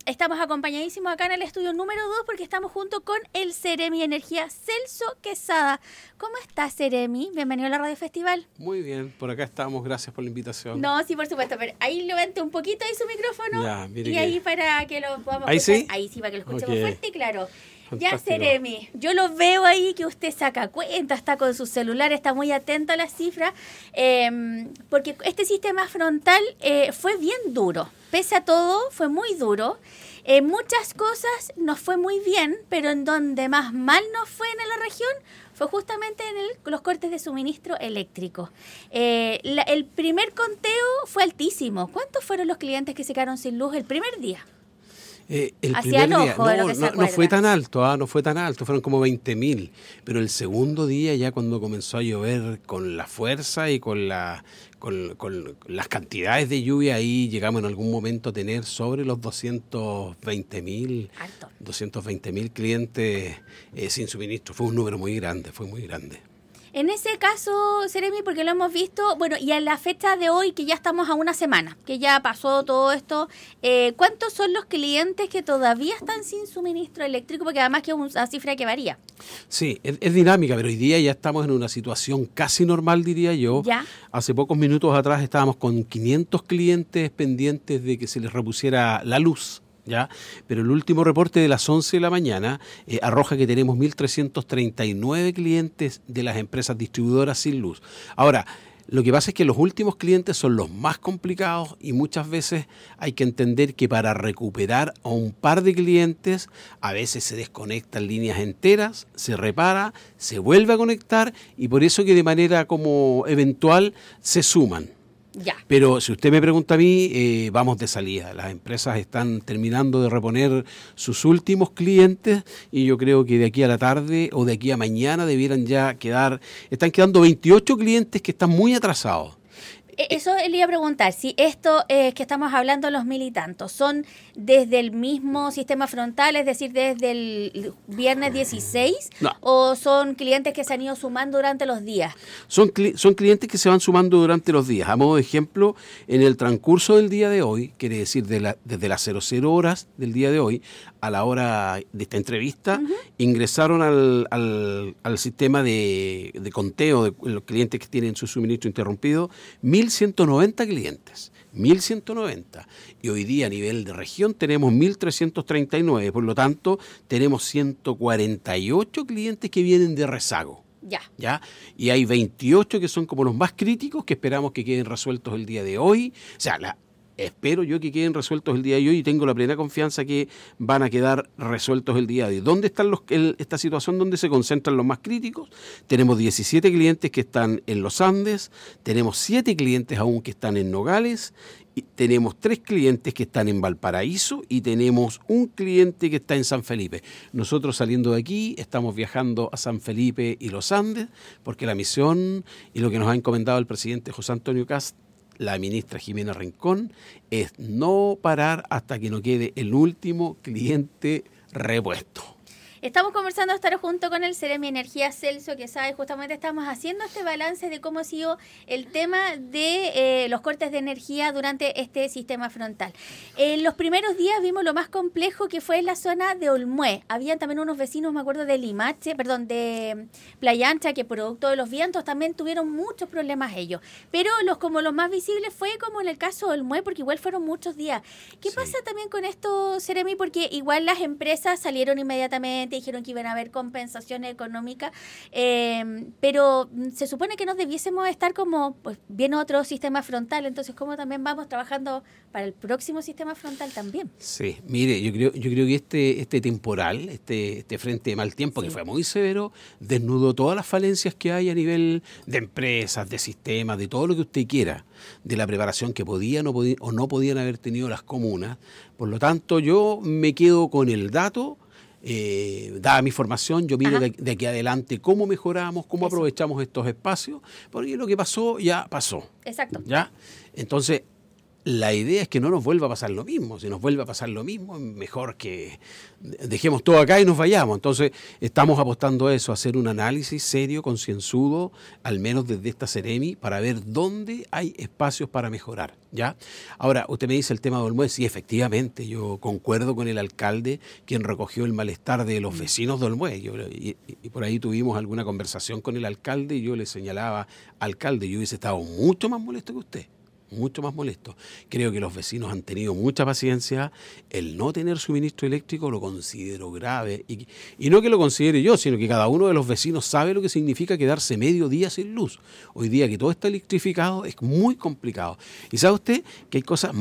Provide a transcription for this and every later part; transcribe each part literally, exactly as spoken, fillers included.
estamos acompañadísimos acá en el estudio número dos porque estamos junto con el Ceremi Energía, Celso Quesada. ¿Cómo estás, Ceremi? Bienvenido a la Radio Festival. Muy bien, por acá estamos, gracias por la invitación. No, sí, por supuesto, pero ahí levante un poquito ahí su micrófono ya, mire y que... ahí para que lo podamos ¿Ahí escuchar. sí? Ahí sí, para que lo escuchemos Okay. fuerte y claro. Fantástico. Ya, Ceremi, yo lo veo ahí que usted saca cuenta, está con su celular, está muy atento a las cifras, eh, porque este sistema frontal eh, fue bien duro. Pese a todo, fue muy duro. Eh, muchas cosas nos fue muy bien, pero en donde más mal nos fue en la región fue justamente en el, los cortes de suministro eléctrico. Eh, la, el primer conteo fue altísimo. ¿Cuántos fueron los clientes que se quedaron sin luz el primer día? Eh, el Hacía primer día, enojo de no, lo que se no, no acuerda. fue tan alto, ah, no fue tan alto, fueron como veinte mil, pero el segundo día ya cuando comenzó a llover con la fuerza y con, la, con, con las cantidades de lluvia, ahí llegamos en algún momento a tener sobre los doscientos veinte mil doscientos veinte mil clientes eh, sin suministro. Fue un número muy grande, fue muy grande. En ese caso, Ceremi, porque lo hemos visto, bueno, y a la fecha de hoy, que ya estamos a una semana, que ya pasó todo esto, eh, ¿cuántos son los clientes que todavía están sin suministro eléctrico? Porque además que es una cifra que varía. Sí, es, es dinámica, pero hoy día ya estamos en una situación casi normal, diría yo. ¿Ya? Hace pocos minutos atrás estábamos con quinientos clientes pendientes de que se les repusiera la luz. ¿Ya? Pero el último reporte de las once de la mañana eh, arroja que tenemos mil trescientos treinta y nueve clientes de las empresas distribuidoras sin luz. Ahora, lo que pasa es que los últimos clientes son los más complicados y muchas veces hay que entender que para recuperar a un par de clientes a veces se desconectan líneas enteras, se repara, se vuelve a conectar y por eso que de manera como eventual se suman. Ya. Pero si usted me pregunta a mí, eh, vamos de salida. Las empresas están terminando de reponer sus últimos clientes y yo creo que de aquí a la tarde o de aquí a mañana debieran ya quedar, están quedando veintiocho clientes que están muy atrasados. Eso le iba a preguntar, si esto eh, que estamos hablando, los mil y tantos, ¿son desde el mismo sistema frontal, es decir, desde el viernes dieciséis, no. o son clientes que se han ido sumando durante los días? Son, cli- son clientes que se van sumando durante los días. A modo de ejemplo, en el transcurso del día de hoy, quiere decir de la, desde las cero horas del día de hoy, a la hora de esta entrevista, uh-huh. ingresaron al, al, al sistema de, de conteo de los clientes que tienen su suministro interrumpido, mil ciento noventa clientes, mil ciento noventa. Y hoy día a nivel de región tenemos mil trescientos treinta y nueve, por lo tanto tenemos ciento cuarenta y ocho clientes que vienen de rezago. Ya. ¿Ya? Y hay veintiocho que son como los más críticos que esperamos que queden resueltos el día de hoy. O sea, la Espero yo que queden resueltos el día de hoy y tengo la plena confianza que van a quedar resueltos el día de hoy. ¿Dónde está esta situación? ¿Dónde se concentran los más críticos? Tenemos diecisiete clientes que están en los Andes, tenemos siete clientes aún que están en Nogales, y tenemos tres clientes que están en Valparaíso y tenemos un cliente que está en San Felipe. Nosotros saliendo de aquí estamos viajando a San Felipe y los Andes porque la misión y lo que nos ha encomendado el presidente José Antonio Kast, la ministra Jimena Rincón, es no parar hasta que no quede el último cliente repuesto. Estamos conversando estar junto con el Ceremi Energía, Celso Quesada, justamente estamos haciendo este balance de cómo ha sido el tema de eh, los cortes de energía durante este sistema frontal. En los primeros días vimos lo más complejo que fue en la zona de Olmué. Habían también unos vecinos, me acuerdo, de Limache, perdón, de Playa Ancha, que producto de los vientos también tuvieron muchos problemas ellos. Pero los como los más visibles fue como en el caso de Olmué, porque igual fueron muchos días. ¿Qué sí. pasa también con esto, Ceremi? Porque igual las empresas salieron inmediatamente, dijeron que iban a haber compensaciones económicas, eh, pero se supone que nos debiésemos estar como, pues viene otro sistema frontal, entonces ¿cómo también vamos trabajando para el próximo sistema frontal también? Sí, mire, yo creo, yo creo que este, este temporal, este, este frente de mal tiempo, sí. que fue muy severo, desnudó todas las falencias que hay a nivel de empresas, de sistemas, de todo lo que usted quiera, de la preparación que podían o, podían, o no podían haber tenido las comunas. Por lo tanto, yo me quedo con el dato. Eh, dada mi formación, yo miro de, de aquí adelante cómo mejoramos, cómo Eso. aprovechamos estos espacios, porque lo que pasó ya pasó. Exacto. ¿Ya? Entonces, la idea es que no nos vuelva a pasar lo mismo. Si nos vuelve a pasar lo mismo, mejor que dejemos todo acá y nos vayamos. Entonces, estamos apostando a eso, a hacer un análisis serio, concienzudo, al menos desde esta Seremi, para ver dónde hay espacios para mejorar, ¿ya? Ahora, usted me dice el tema de Olmué. Sí, efectivamente, yo concuerdo con el alcalde, quien recogió el malestar de los vecinos de Olmué. Yo, y, y por ahí tuvimos alguna conversación con el alcalde y yo le señalaba, alcalde, yo hubiese estado mucho más molesto que usted. mucho más molesto. Creo que los vecinos han tenido mucha paciencia. El no tener suministro eléctrico lo considero grave. Y, y no que lo considere yo, sino que cada uno de los vecinos sabe lo que significa quedarse medio día sin luz. Hoy día que todo está electrificado es muy complicado. Y sabe usted que hay cosas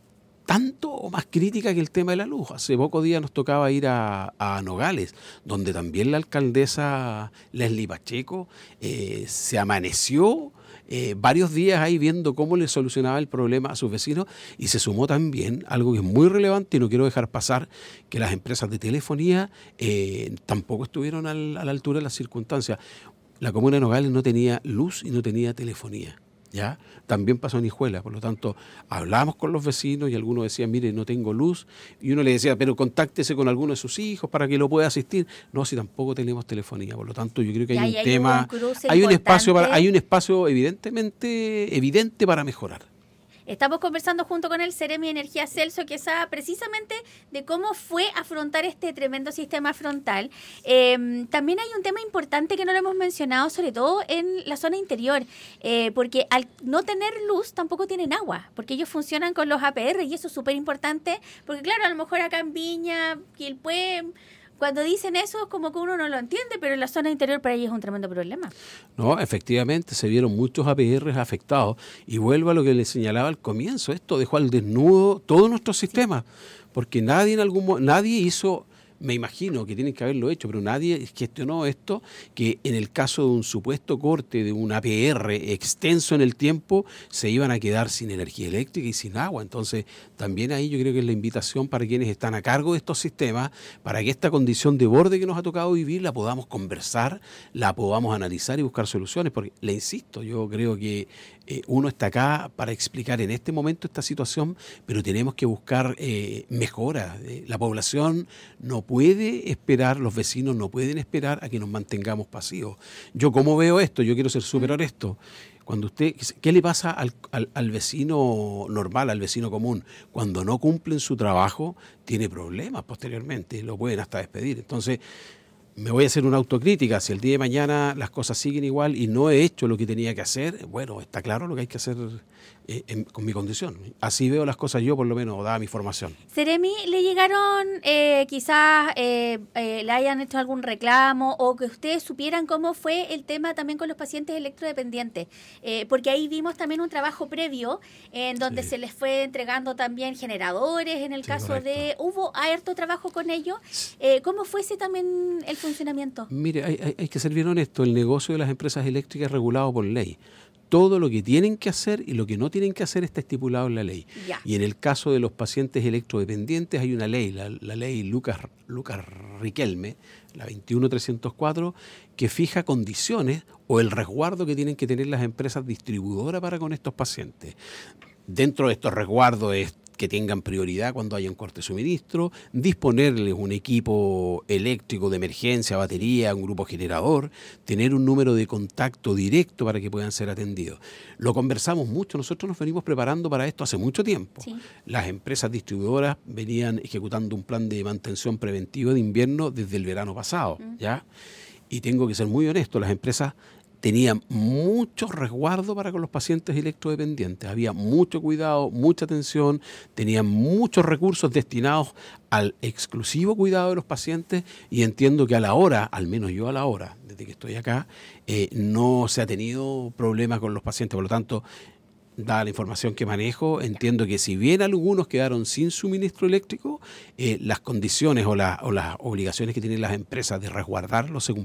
tanto o más críticas que el tema de la luz. Hace pocos días nos tocaba ir a, a Nogales, donde también la alcaldesa Leslie Pacheco eh, se amaneció Eh, varios días ahí viendo cómo le solucionaba el problema a sus vecinos, y se sumó también algo que es muy relevante y no quiero dejar pasar, que las empresas de telefonía eh, tampoco estuvieron al, a la altura de las circunstancias. La comuna de Nogales no tenía luz y no tenía telefonía, ¿ya? También pasó en Hijuela, por lo tanto, hablábamos con los vecinos y algunos decían, mire, no tengo luz, y uno le decía, pero contáctese con alguno de sus hijos para que lo pueda asistir. No, si tampoco tenemos telefonía, por lo tanto, yo creo que hay un hay tema, un hay un espacio para, hay un espacio evidentemente evidente para mejorar. Estamos conversando junto con el Seremi de Energía Celso Quesada precisamente de cómo fue afrontar este tremendo sistema frontal. Eh, también hay un tema importante que no lo hemos mencionado, sobre todo en la zona interior, eh, porque al no tener luz tampoco tienen agua, porque ellos funcionan con los A P R y eso es súper importante, porque claro, a lo mejor acá en Viña, Quilpué, cuando dicen eso es como que uno no lo entiende, pero en la zona interior para ellos es un tremendo problema. No, efectivamente, se vieron muchos A P Rs afectados. Y vuelvo a lo que les señalaba al comienzo, esto dejó al desnudo todo nuestro sistema, sí. Porque nadie en algún nadie hizo, me imagino que tienen que haberlo hecho, pero nadie gestionó esto, que en el caso de un supuesto corte de un A P R extenso en el tiempo, se iban a quedar sin energía eléctrica y sin agua. Entonces, también ahí yo creo que es la invitación para quienes están a cargo de estos sistemas, para que esta condición de borde que nos ha tocado vivir la podamos conversar, la podamos analizar y buscar soluciones, porque, le insisto, yo creo que eh, uno está acá para explicar en este momento esta situación, pero tenemos que buscar eh, mejoras. Eh, la población no puede esperar, los vecinos no pueden esperar a que nos mantengamos pasivos. Yo, ¿cómo veo esto? Yo quiero ser súper honesto. Cuando usted, ¿qué le pasa al, al, al vecino normal, al vecino común? Cuando no cumplen su trabajo, tiene problemas posteriormente, lo pueden hasta despedir. Entonces, me voy a hacer una autocrítica. Si el día de mañana las cosas siguen igual y no he hecho lo que tenía que hacer, bueno, está claro lo que hay que hacer eh, en, con mi condición. Así veo las cosas yo, por lo menos, dada mi formación. Seremi, ¿le llegaron, eh, quizás eh, eh, le hayan hecho algún reclamo o que ustedes supieran cómo fue el tema también con los pacientes electrodependientes? Eh, porque ahí vimos también un trabajo previo en donde sí. se les fue entregando también generadores, en el sí, caso correcto. de... ¿Hubo harto trabajo con ellos? Eh, ¿Cómo fue ese también el funcionamiento? Mire, hay, hay, hay que ser bien honesto, el negocio de las empresas eléctricas es regulado por ley. Todo lo que tienen que hacer y lo que no tienen que hacer está estipulado en la ley. Ya. Y en el caso de los pacientes electrodependientes hay una ley, la, la ley Lucas, Lucas Riquelme, la veintiuno trescientos cuatro, que fija condiciones o el resguardo que tienen que tener las empresas distribuidoras para con estos pacientes. Dentro de estos resguardos es que tengan prioridad cuando haya un corte de suministro, disponerles un equipo eléctrico de emergencia, batería, un grupo generador, tener un número de contacto directo para que puedan ser atendidos. Lo conversamos mucho, nosotros nos venimos preparando para esto hace mucho tiempo. Sí. Las empresas distribuidoras venían ejecutando un plan de mantención preventiva de invierno desde el verano pasado, mm. ¿ya? Y tengo que ser muy honesto, las empresas tenían mucho resguardo para con los pacientes electrodependientes. Había mucho cuidado, mucha atención, tenían muchos recursos destinados al exclusivo cuidado de los pacientes, y entiendo que a la hora, al menos yo a la hora, desde que estoy acá, eh, no se ha tenido problemas con los pacientes. Por lo tanto, dada la información que manejo, entiendo que si bien algunos quedaron sin suministro eléctrico, eh, las condiciones o, la, o las obligaciones que tienen las empresas de resguardarlo se cumplieron.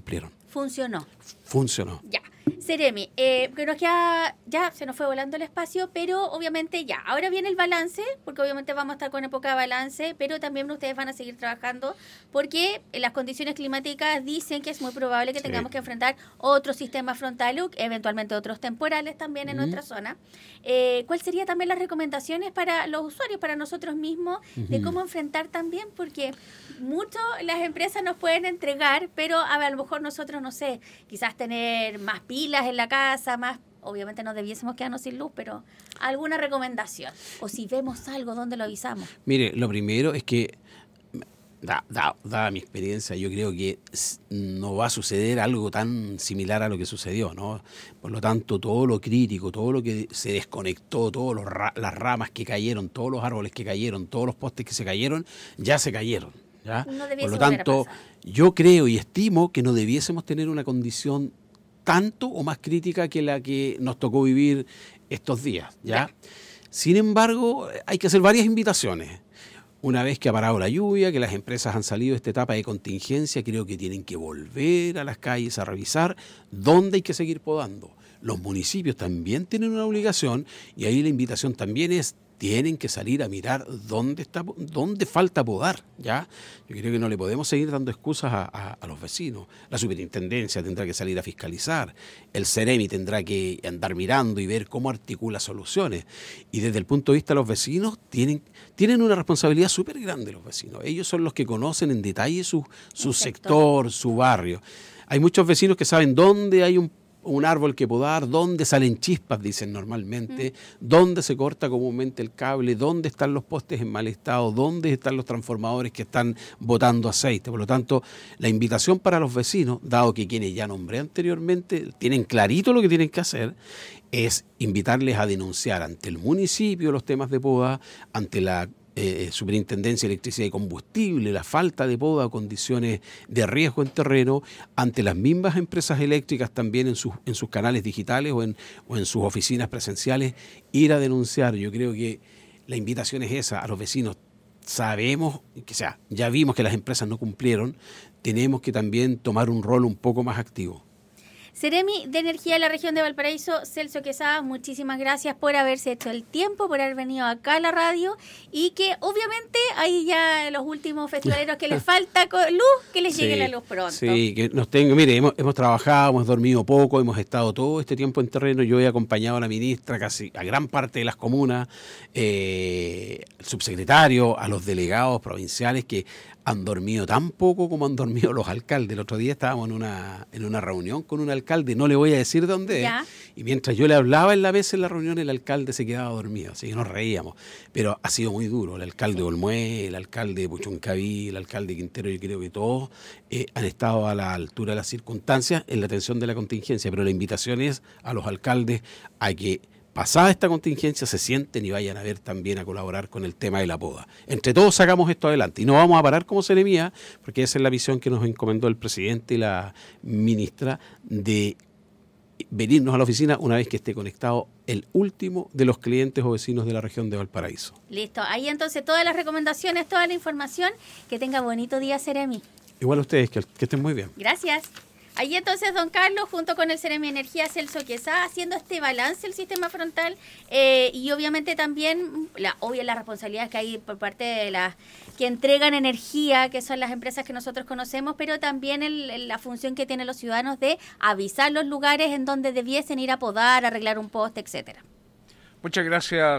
funcionó. Funcionó. Ya. Seremi, eh, que nos queda, ya se nos fue volando el espacio, pero obviamente ya, ahora viene el balance, porque obviamente vamos a estar con época de balance, pero también ustedes van a seguir trabajando, porque las condiciones climáticas dicen que es muy probable que sí. tengamos que enfrentar otro sistema frontal, eventualmente otros temporales también en uh-huh. nuestra zona. Eh, ¿Cuál sería también las recomendaciones para los usuarios, para nosotros mismos, uh-huh. de cómo enfrentar también? Porque mucho las empresas nos pueden entregar, pero a, ver, a lo mejor nosotros, no sé, quizás tener más pilas en la casa, más, obviamente no debiésemos quedarnos sin luz, pero alguna recomendación, o si vemos algo, ¿dónde lo avisamos? Mire, lo primero es que, da, da, dada mi experiencia, yo creo que no va a suceder algo tan similar a lo que sucedió, ¿no? Por lo tanto, todo lo crítico, todo lo que se desconectó, todas las ramas que cayeron, todos los árboles que cayeron, todos los postes que se cayeron, ya se cayeron, ¿ya? No Por lo tanto, yo creo y estimo que no debiésemos tener una condición tanto o más crítica que la que nos tocó vivir estos días, ¿ya? ¿ya? Sin embargo, hay que hacer varias invitaciones. Una vez que ha parado la lluvia, que las empresas han salido de esta etapa de contingencia, creo que tienen que volver a las calles a revisar dónde hay que seguir podando. Los municipios también tienen una obligación y ahí la invitación también es tienen que salir a mirar dónde está, dónde falta podar, ¿ya? Yo creo que no le podemos seguir dando excusas a, a, a los vecinos. La superintendencia tendrá que salir a fiscalizar, el Ceremi tendrá que andar mirando y ver cómo articula soluciones. Y desde el punto de vista de los vecinos, tienen, tienen una responsabilidad súper grande los vecinos. Ellos son los que conocen en detalle su, su sector, su barrio. Hay muchos vecinos que saben dónde hay un un árbol que podar, dónde salen chispas, dicen normalmente, mm. dónde se corta comúnmente el cable, dónde están los postes en mal estado, dónde están los transformadores que están botando aceite. Por lo tanto, la invitación para los vecinos, dado que quienes ya nombré anteriormente tienen clarito lo que tienen que hacer, es invitarles a denunciar ante el municipio los temas de poda, ante la Eh, Superintendencia de Electricidad y Combustible, la falta de poda o condiciones de riesgo en terreno, ante las mismas empresas eléctricas también en sus, en sus canales digitales o en, o en sus oficinas presenciales, ir a denunciar. Yo creo que la invitación es esa, a los vecinos. Sabemos, que, o sea, ya vimos que las empresas no cumplieron, tenemos que también tomar un rol un poco más activo. Ceremi de Energía de la Región de Valparaíso, Celso Quesada, muchísimas gracias por haberse hecho el tiempo, por haber venido acá a la radio y que obviamente hay ya los últimos festivaleros que les falta luz, que les sí, llegue la luz pronto. Sí, que nos tenga, mire, hemos, hemos trabajado, hemos dormido poco, hemos estado todo este tiempo en terreno, yo he acompañado a la ministra casi a gran parte de las comunas, eh, al subsecretario, a los delegados provinciales que han dormido tan poco como han dormido los alcaldes. El otro día estábamos en una en una reunión con un alcalde, no le voy a decir dónde es, y mientras yo le hablaba en la mesa en la reunión, el alcalde se quedaba dormido, así que nos reíamos. Pero ha sido muy duro, el alcalde de Olmué, el alcalde de Puchuncaví, el alcalde de Quintero, yo creo que todos eh, han estado a la altura de las circunstancias en la atención de la contingencia, pero la invitación es a los alcaldes a que pasada esta contingencia se sienten y vayan a ver también a colaborar con el tema de la poda. Entre todos sacamos esto adelante y no vamos a parar como Ceremía, porque esa es la visión que nos encomendó el presidente y la ministra de venirnos a la oficina una vez que esté conectado el último de los clientes o vecinos de la región de Valparaíso. Listo, ahí entonces todas las recomendaciones, toda la información. Que tenga bonito día, Ceremi. Igual a ustedes, que, que estén muy bien. Gracias. Ahí entonces don Carlos, junto con el Ceremi Energía, Celso Quesada, haciendo este balance del sistema frontal eh, y obviamente también, la obvia la responsabilidad que hay por parte de las que entregan energía, que son las empresas que nosotros conocemos, pero también el, la función que tienen los ciudadanos de avisar los lugares en donde debiesen ir a podar, arreglar un poste, etcétera. Muchas gracias.